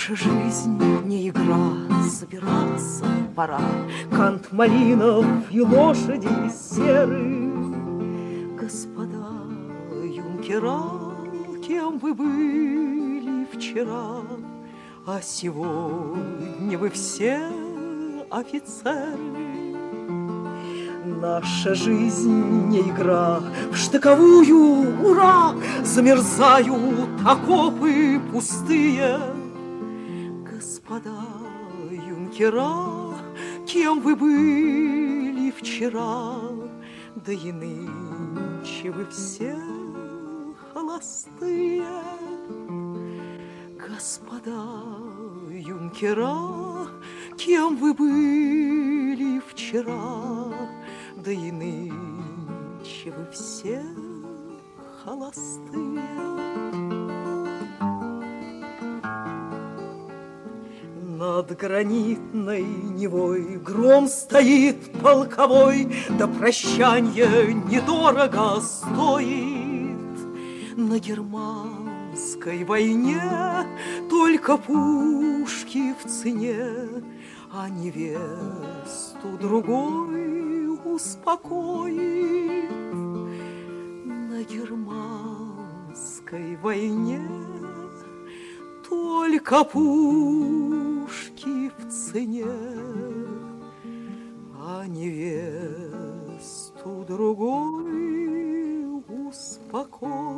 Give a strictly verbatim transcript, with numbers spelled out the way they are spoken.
Наша жизнь не игра, собираться пора. Кант малинов и лошади серы. Господа юнкера, кем вы были вчера, а сегодня вы все офицеры. Наша жизнь не игра, в штыковую, ура! Замерзают окопы пустые. Господа юнкера, кем вы были вчера, да и нынче вы все холостые. Господа юнкера, кем вы были вчера, да и нынче вы все холостые. Над гранитной Невой гром стоит полковой, до прощанья недорого стоит. На германской войне только пушки в цене, а невесту другой успокоит. На германской войне только пушки в цене, а невесту другой успокоит.